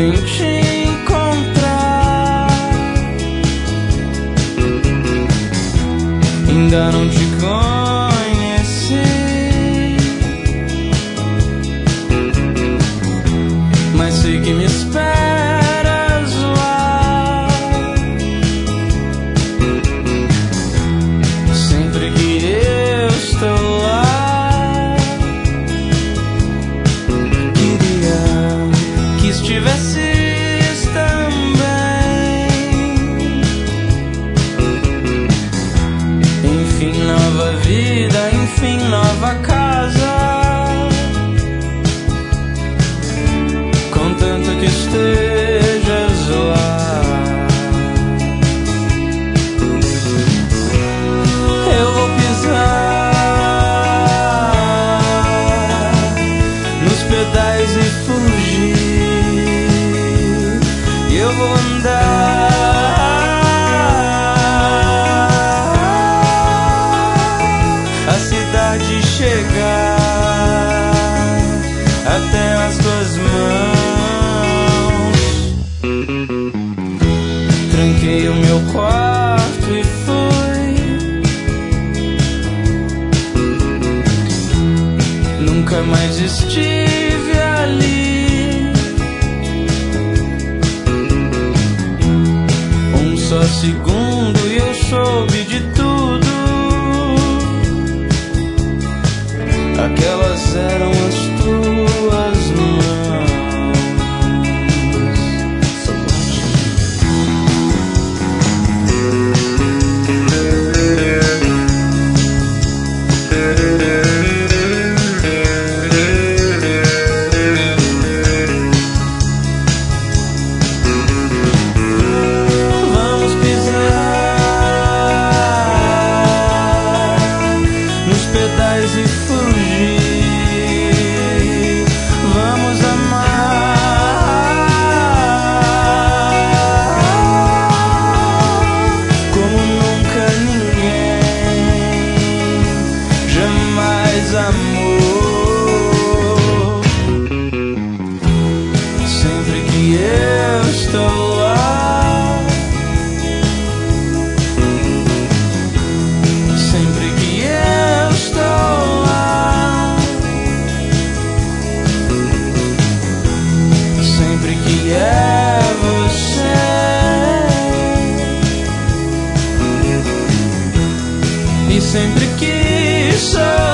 em te encontrar. Ainda não te conheci, mas sei que me esperas lá. Sempre que eu estou lá, queria que estivesses também. Enfim, nova vida, enfim, nova casa, contanto que estejas lá. Eu vou pisar nos pedais e fugir, e eu vou andar a cidade chegar até as tuas mãos. Tranquei o meu quarto e fui. Nunca mais estive ali. Um só segundo e eu soube de tudo. Aquelas eram as tuas mãos. Vamos pisar nos pedais e fugir. Vamos amar como nunca ninguém jamais amou. Sempre que eu estou lá, sempre que eu estou lá, sempre que é você, e sempre que sou